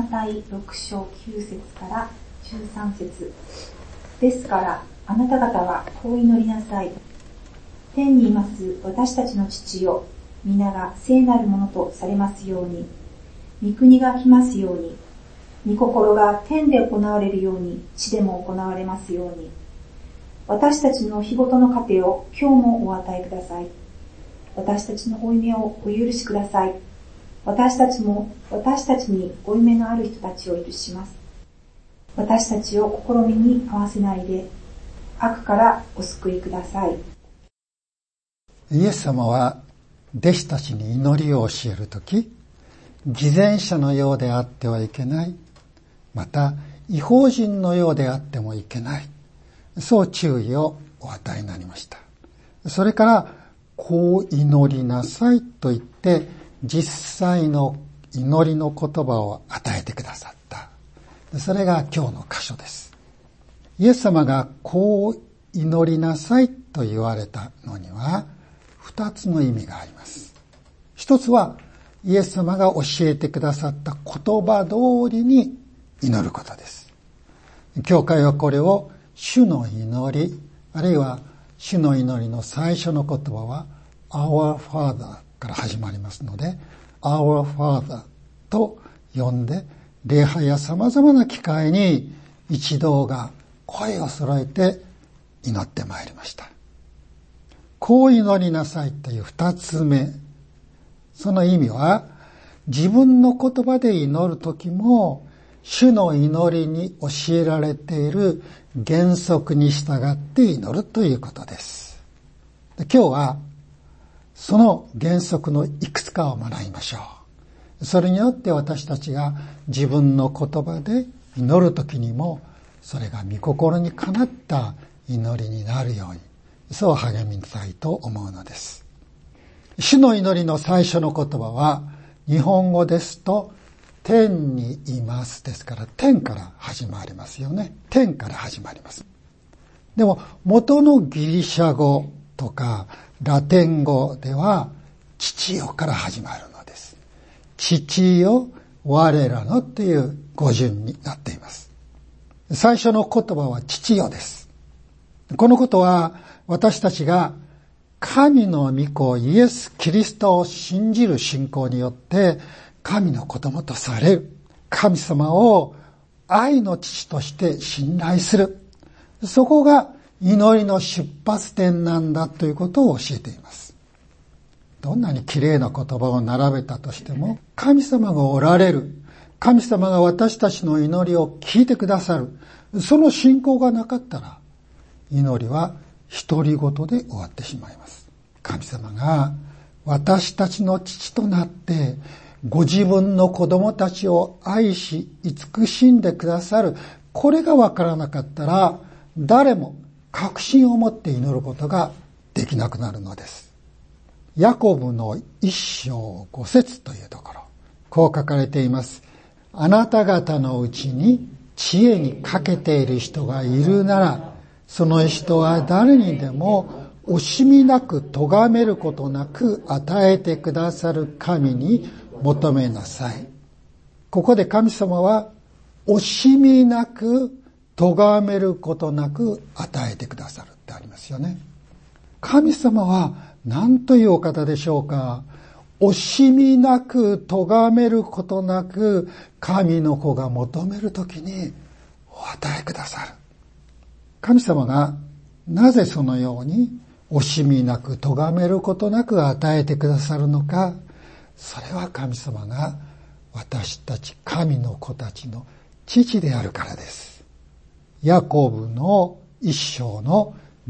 タイ6章9節から13節。ですからあなた方はこう祈りなさい。天にいます私たちの父よ、皆が聖なるものとされますように。御国が来ますように。御心が天で行われるように地でも行われますように。私たちの日ごとの糧を今日もお与えください。私たちの負い目をお許しください。私たちに負い目のある人たちを許します。私たちを試みに合わせないで、悪からお救いください。 イエス様は弟子たちに祈りを教えるとき、偽善者のようであってはいけない。また、異邦人のようであってもいけない。そう注意をお与えになりました。それから、こう祈りなさいと言って、実際の祈りの言葉を与えてくださった。それが今日の箇所です。イエス様がこう祈りなさいと言われたのには、二つの意味があります。一つは、イエス様が教えてくださった言葉通りに祈ることです。教会はこれを主の祈り、あるいは主の祈りの最初の言葉は Our Father から始まりますので Our Father と呼んで、礼拝や様々な機会に一同が声を揃えて祈ってまいりました。こう祈りなさいという二つ目。その意味は、自分の言葉で祈るときも、主の祈りに教えられている原則に従って祈るということです。今日は、その原則のいくつかを学びましょう。それによって私たちが自分の言葉で祈るときにも、それが御心にかなった祈りになるように、そう励みたいと思うのです。主の祈りの最初の言葉は、日本語ですと、天にいますですから、天から始まりますよね。天から始まります。でも、元のギリシャ語とか、ラテン語では、父よから始まるのです。父よ、我らのという語順になっています。最初の言葉は父よです。このことは、私たちが神の御子イエス・キリストを信じる信仰によって神の子供とされる。神様を愛の父として信頼する。そこが祈りの出発点なんだということを教えています。どんなに綺麗な言葉を並べたとしても、神様がおられる。神様が私たちの祈りを聞いてくださる。その信仰がなかったら、祈りは独り言で終わってしまいます。神様が私たちの父となってご自分の子供たちを愛し慈しんでくださる、これがわからなかったら誰も確信を持って祈ることができなくなるのです。ヤコブの一章5節というところ、こう書かれています。あなた方のうちに知恵に欠けている人がいるなら、その人は誰にでも惜しみなく咎めることなく与えてくださる神に求めなさい。ここで神様は惜しみなく咎めることなく与えてくださるってありますよね。神様は何というお方でしょうか。惜しみなく咎めることなく神の子が求めるときにお与えくださる。神様がなぜそのように惜しみなく咎めることなく与えてくださるのか、それは神様が私たち神の子たちの父であるからです。ヤコブの一章の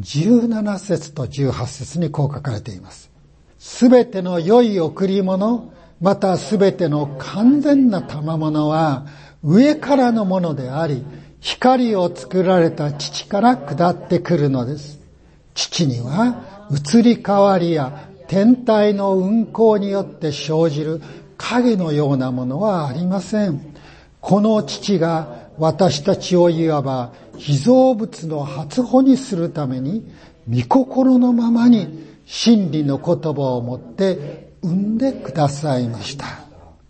17節と18節にこう書かれています。すべての良い贈り物、またすべての完全な賜物は上からのものであり、光を作られた父から下ってくるのです。父には移り変わりや天体の運行によって生じる影のようなものはありません。この父が私たちをいわば被造物の初穂にするために、御心のままに真理の言葉をもって産んでくださいました。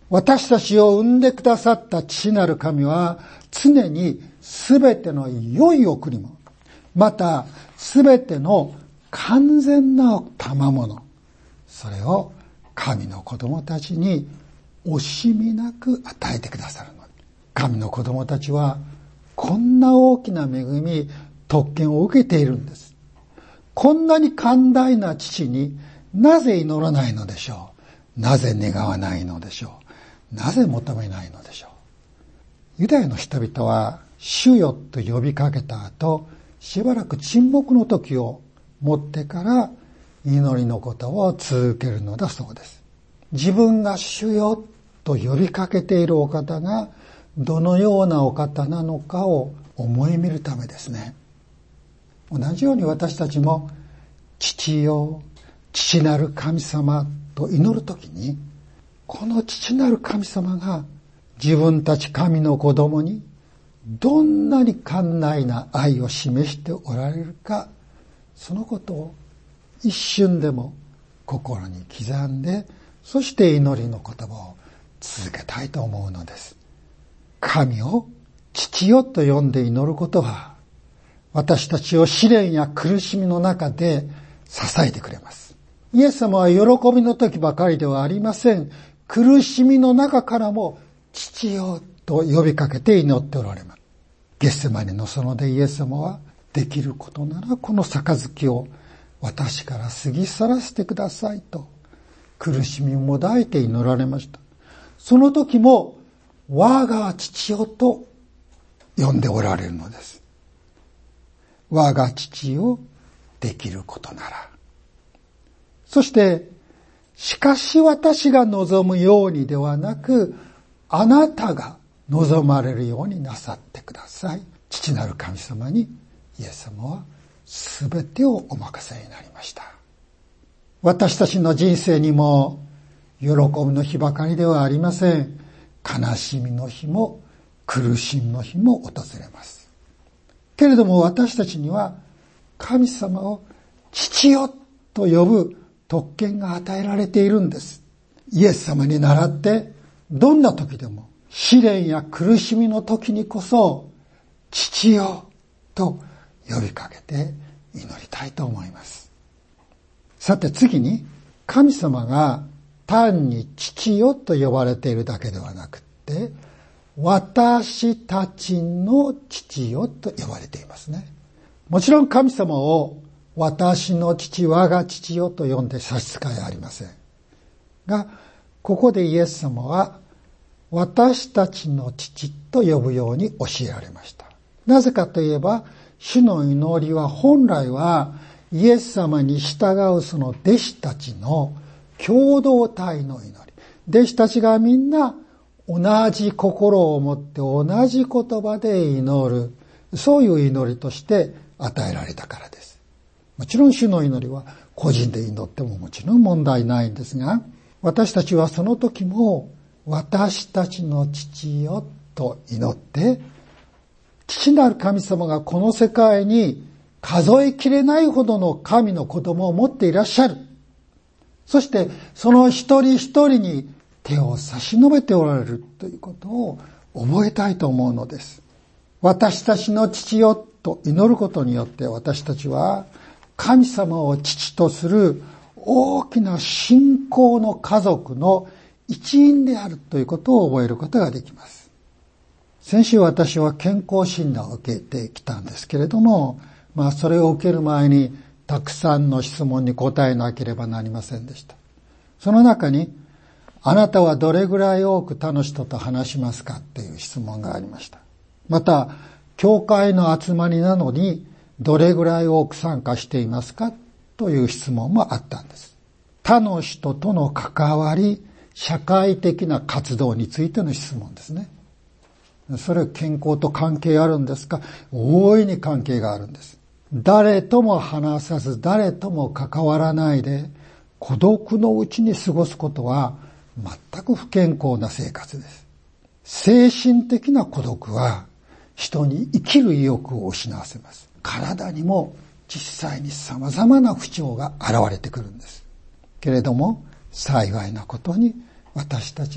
私たちを産んでくださった父なる神は常にすべての良い贈り物、またすべての完全な賜物、それを神の子供たちに惜しみなく与えてくださるの。神の子供たちはこんな大きな恵み、特権を受けているんです。こんなに寛大な父になぜ祈らないのでしょう。なぜ願わないのでしょう。なぜ求めないのでしょう。ユダヤの人々は主よと呼びかけた後、しばらく沈黙の時を持ってから祈りのことを続けるのだそうです。自分が主よと呼びかけているお方がどのようなお方なのかを思い見るためですね。同じように私たちも父よ、父なる神様と祈るときに、この父なる神様が自分たち神の子供にどんなに寛大な愛を示しておられるか、そのことを一瞬でも心に刻んで、そして祈りの言葉を続けたいと思うのです。神を父よと呼んで祈ることは、私たちを試練や苦しみの中で支えてくれます。イエス様は喜びの時ばかりではありません。苦しみの中からも父よと呼びかけて祈っておられます。ゲッセマネの園でイエス様は、できることならこの杯を私から過ぎ去らせてくださいと苦しみも抱いて祈られました。その時も我が父よと呼んでおられるのです。我が父よ、できることなら。そして、しかし私が望むようにではなく、あなたが望まれるようになさってください。父なる神様にイエス様はすべてをお任せになりました。私たちの人生にも喜びの日ばかりではありません。悲しみの日も苦しみの日も訪れます。けれども私たちには神様を父よと呼ぶ特権が与えられているんです。イエス様に倣ってどんな時でも試練や苦しみの時にこそ父よと呼びかけて祈りたいと思います。さて次に、神様が単に父よと呼ばれているだけではなくて、私たちの父よと呼ばれていますね。もちろん神様を私の父、我が父よと呼んで差し支えありませんが、ここでイエス様は私たちの父と呼ぶように教えられました。なぜかといえば、主の祈りは本来はイエス様に従うその弟子たちの共同体の祈り。弟子たちがみんな同じ心を持って同じ言葉で祈る。そういう祈りとして与えられたからです。もちろん主の祈りは個人で祈ってももちろん問題ないんですが、私たちはその時も私たちの父よと祈って、父なる神様がこの世界に数えきれないほどの神の子供を持っていらっしゃる。そしてその一人一人に手を差し伸べておられるということを覚えたいと思うのです。私たちの父よと祈ることによって私たちは神様を父とする大きな信仰の家族の一員であるということを覚えることができます。先週私は健康診断を受けてきたんですけれども、それを受ける前にたくさんの質問に答えなければなりませんでした。その中に、あなたはどれぐらい多く他の人と話しますかっていう質問がありました。また、教会の集まりなのにどれぐらい多く参加していますかという質問もあったんです。他の人との関わり、社会的な活動についての質問ですね。それは健康と関係あるんですか？大いに関係があるんです。誰とも話さず、誰とも関わらないで、孤独のうちに過ごすことは全く不健康な生活です。精神的な孤独は人に生きる意欲を失わせます。体にも実際に様々な不調が現れてくるんです。けれども幸いなことに私たちは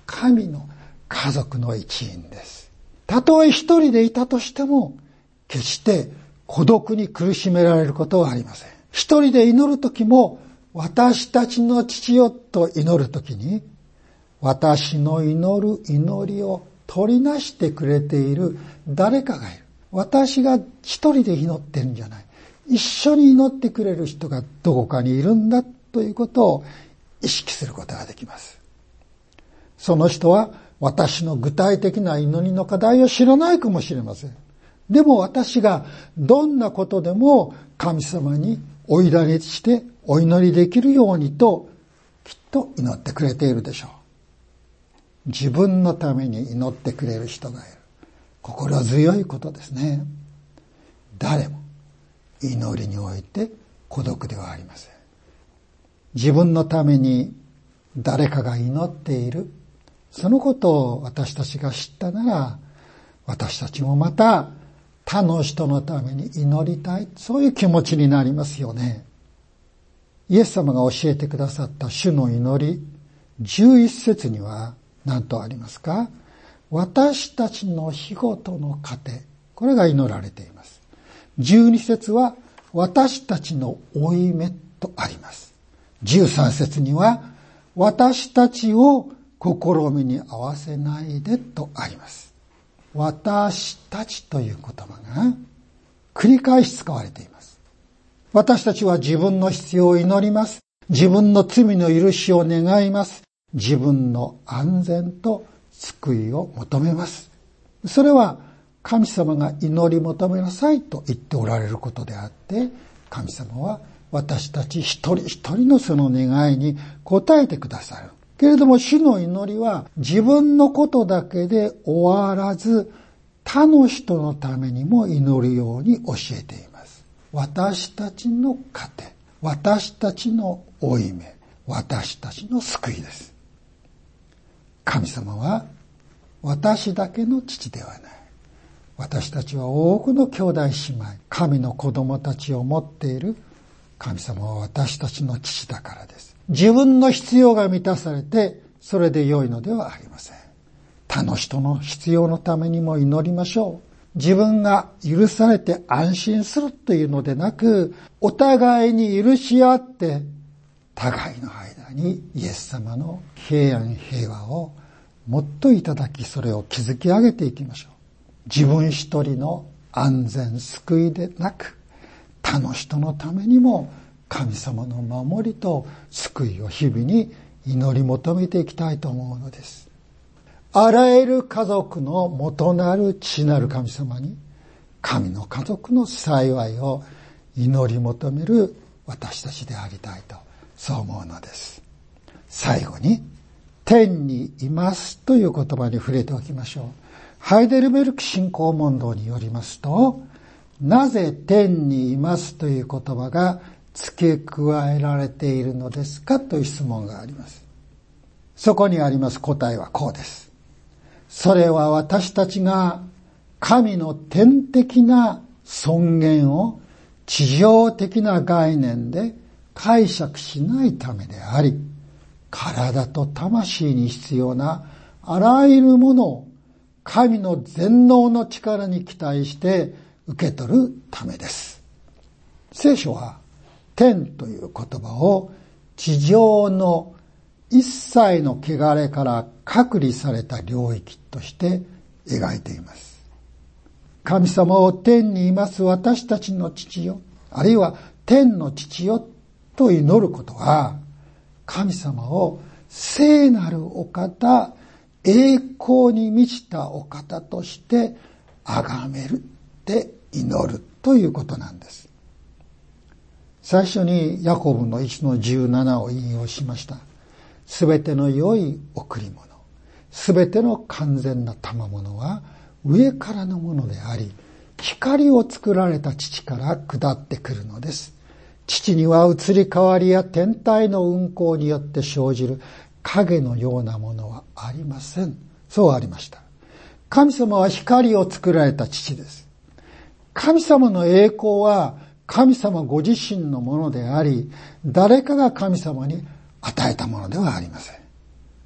神の家族の一員です。たとえ一人でいたとしても、決して孤独に苦しめられることはありません。一人で祈るときも、私たちの父よと祈るときに、私の祈る祈りを取りなしてくれている誰かがいる。私が一人で祈ってるんじゃない。一緒に祈ってくれる人がどこかにいるんだということを意識することができます。その人は私の具体的な祈りの課題を知らないかもしれません。でも私がどんなことでも神様にお委ねしてお祈りできるようにときっと祈ってくれているでしょう。自分のために祈ってくれる人がいる。心強いことですね。誰も祈りにおいて孤独ではありません。自分のために誰かが祈っている。そのことを私たちが知ったなら、私たちもまた他の人のために祈りたい。そういう気持ちになりますよね。イエス様が教えてくださった主の祈り、11節には何とありますか？私たちの日ごとの糧、これが祈られています。12節は私たちの負い目とあります。13節には私たちを試みに合わせないでとあります。私たちという言葉が繰り返し使われています。私たちは自分の必要を祈ります。自分の罪の許しを願います。自分の安全と救いを求めます。それは神様が祈り求めなさいと言っておられることであって、神様は私たち一人一人のその願いに応えてくださる。けれども主の祈りは自分のことだけで終わらず、他の人のためにも祈るように教えています。私たちの糧、私たちの負い目、私たちの救いです。神様は私だけの父ではない。私たちは多くの兄弟姉妹、神の子供たちを持っている。神様は私たちの父だからです。自分の必要が満たされて、それで良いのではありません。他の人の必要のためにも祈りましょう。自分が許されて安心するというのでなく、お互いに許し合って、互いの間にイエス様の平安平和をもっといただき、それを築き上げていきましょう。自分一人の安全救いでなく、他の人のためにも神様の守りと救いを日々に祈り求めていきたいと思うのです。あらゆる家族の元なる父なる神様に、神の家族の幸いを祈り求める私たちでありたいと、そう思うのです。最後に、天にいますという言葉に触れておきましょう。ハイデルベルク信仰問答によりますと、なぜ天にいますという言葉が付け加えられているのですかという質問があります。そこにあります答えはこうです。それは私たちが神の天的な尊厳を地上的な概念で解釈しないためであり、体と魂に必要なあらゆるものを神の全能の力に期待して受け取るためです。聖書は天という言葉を地上の一切の汚れから隔離された領域として描いています。神様を天にいます私たちの父よ、あるいは天の父よと祈ることは、神様を聖なるお方、栄光に満ちたお方として崇めるって祈るということなんです。最初にヤコブの 1-17 を引用しました。すべての良い贈り物、すべての完全な賜物は上からのものであり、光を作られた父から下ってくるのです。父には移り変わりや天体の運行によって生じる影のようなものはありません。そうありました。神様は光を作られた父です。神様の栄光は神様ご自身のものであり、誰かが神様に与えたものではありません。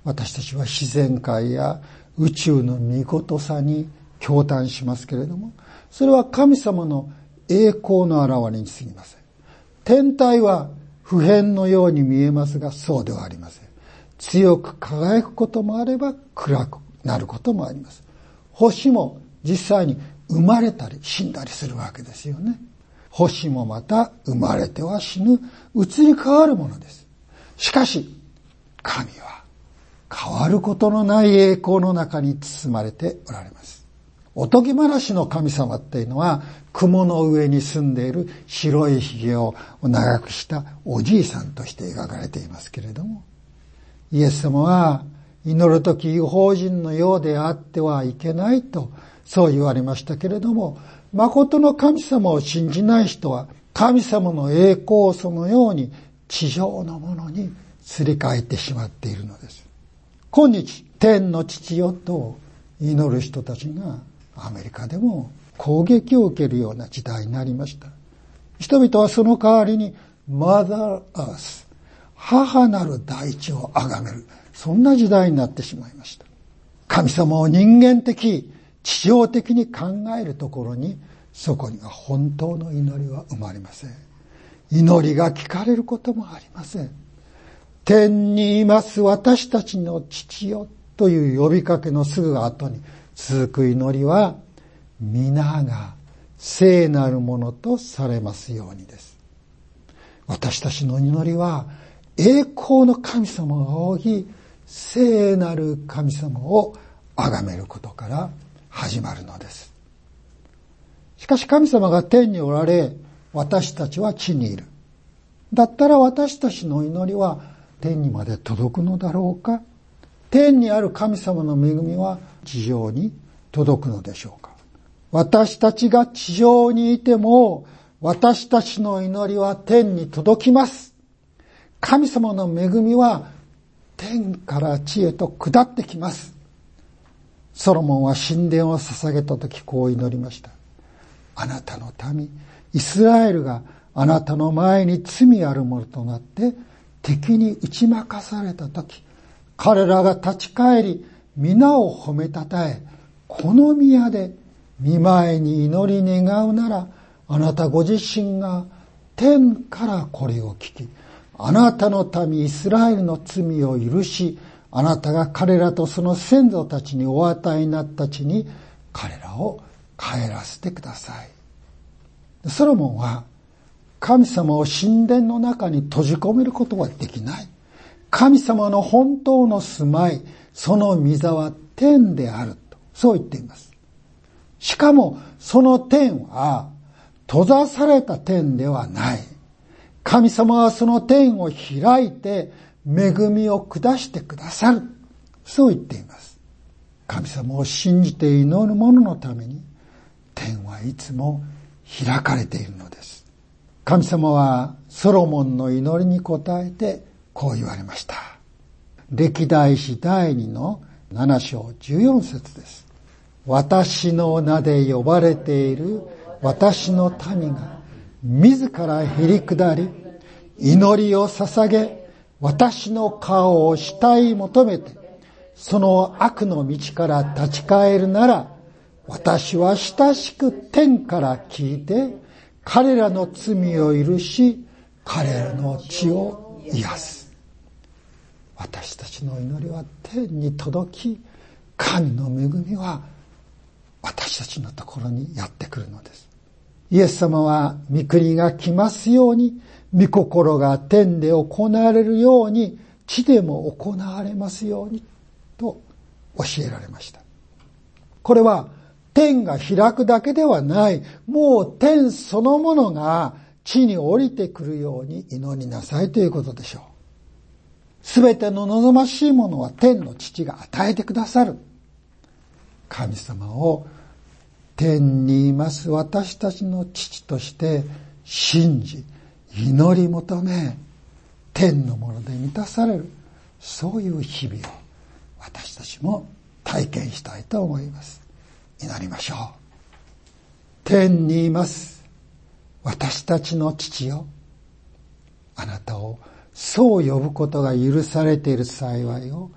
私たちは自然界や宇宙の見事さに驚嘆しますけれども、それは神様の栄光の現れに過ぎません。天体は不変のように見えますが、そうではありません。強く輝くこともあれば暗くなることもあります。星も実際に生まれたり死んだりするわけですよね。星もまた生まれては死ぬ、移り変わるものです。しかし神は変わることのない栄光の中に包まれておられます。おとぎ話の神様っていうのは、雲の上に住んでいる白いひげを長くしたおじいさんとして描かれていますけれども、イエス様は祈るとき異邦人のようであってはいけないとそう言われましたけれども、誠の神様を信じない人は神様の栄光をそのように地上のものにすり替えてしまっているのです。今日天の父よと祈る人たちがアメリカでも攻撃を受けるような時代になりました。人々はその代わりにマザーアース、母なる大地を崇める、そんな時代になってしまいました。神様を人間的、地上的に考えるところに、そこには本当の祈りは生まれません。祈りが聞かれることもありません。天にいます私たちの父よという呼びかけのすぐ後に続く祈りは、皆が聖なるものとされますようにです。私たちの祈りは栄光の神様が仰ぎ、聖なる神様を崇めることから始まるのです。しかし神様が天におられ、私たちは地にいる。だったら私たちの祈りは天にまで届くのだろうか？天にある神様の恵みは地上に届くのでしょうか？私たちが地上にいても、私たちの祈りは天に届きます。神様の恵みは天から地へと下ってきます。ソロモンは神殿を捧げたときこう祈りました。あなたの民、イスラエルがあなたの前に罪あるものとなって敵に打ち負かされたとき、彼らが立ち返り、皆を褒めたたえ、この宮で御前に祈り願うなら、あなたご自身が天からこれを聞き、あなたの民イスラエルの罪を許し、あなたが彼らとその先祖たちにお与えになった地に彼らを帰らせてください。ソロモンは神様を神殿の中に閉じ込めることはできない。神様の本当の住まい、その御座は天であると、そう言っています。しかもその天は閉ざされた天ではない。神様はその天を開いて恵みを下してくださる。そう言っています。神様を信じて祈る者のために天はいつも開かれているのです。神様はソロモンの祈りに応えてこう言われました。歴代史第2の7章14節です。私の名で呼ばれている私の民が自らへり下り、祈りを捧げ、私の顔を慕い求めて、その悪の道から立ち返るなら、私は親しく天から聞いて、彼らの罪を許し、彼らの血を癒す。私たちの祈りは天に届き、神の恵みは私たちのところにやってくるのです。イエス様は御国が来ますように、御心が天で行われるように、地でも行われますようにと教えられました。これは天が開くだけではない、もう天そのものが地に降りてくるように祈りなさいということでしょう。すべての望ましいものは天の父が与えてくださる。神様を天にいます私たちの父として信じ、祈り求め、天のもので満たされる、そういう日々を私たちも体験したいと思います。祈りましょう。天にいます私たちの父よ、あなたをそう呼ぶことが許されている幸いを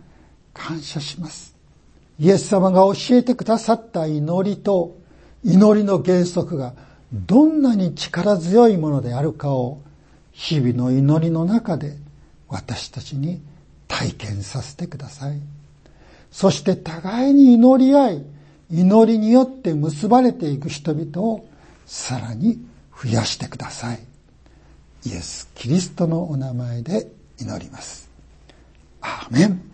感謝します。イエス様が教えてくださった祈りと祈りの原則がどんなに力強いものであるかを日々の祈りの中で私たちに体験させてください。そして互いに祈り合い、祈りによって結ばれていく人々をさらに増やしてください。イエス・キリストのお名前で祈ります。アーメン。